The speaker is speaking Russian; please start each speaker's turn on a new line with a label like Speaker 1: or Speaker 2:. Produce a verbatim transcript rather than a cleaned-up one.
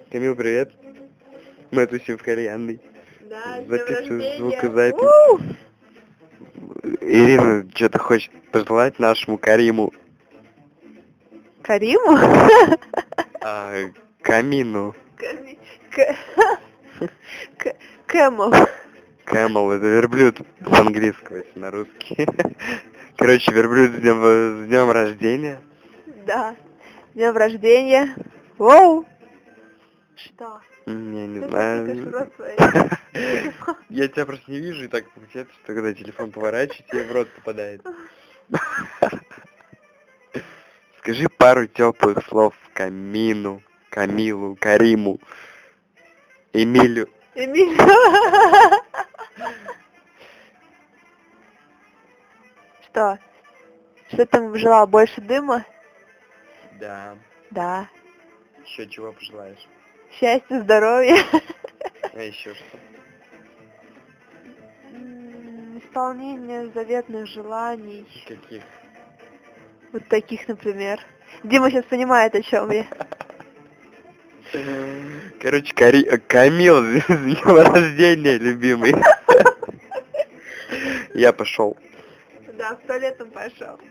Speaker 1: Камил, привет. Мы тусим в кальянной.
Speaker 2: Да, с днём
Speaker 1: Записываем
Speaker 2: рождения.
Speaker 1: звукозапись.
Speaker 2: У!
Speaker 1: Ирина, что-то хочет пожелать нашему Кариму.
Speaker 2: Кариму?
Speaker 1: А, Камину.
Speaker 2: Ками- К- К- Кэмл.
Speaker 1: Кэмл, это верблюд с английского, если на русский. Короче, верблюд с днем, с днем рождения.
Speaker 2: Да. С днем рождения. Воу. Что?
Speaker 1: Не, не
Speaker 2: Ты
Speaker 1: знаю.
Speaker 2: потыкаешь в рот свой телефон.
Speaker 1: Я тебя просто не вижу, и так получается, что когда телефон поворачивает, тебе в рот попадает. Скажи пару теплых слов Камину, Камилу, Кариму, Эмилю.
Speaker 2: Эмиль. Что? Что ты желал? Больше дыма?
Speaker 1: Да.
Speaker 2: Да.
Speaker 1: Еще чего пожелаешь?
Speaker 2: Счастья, здоровья.
Speaker 1: А еще что?
Speaker 2: М, Исполнение заветных желаний.
Speaker 1: Каких?
Speaker 2: Вот таких, например. Дима сейчас понимает, о чем я.
Speaker 1: Короче, Кари... Камил, с днем рождения, любимый. Я пошел.
Speaker 2: Да, в туалет он пошел.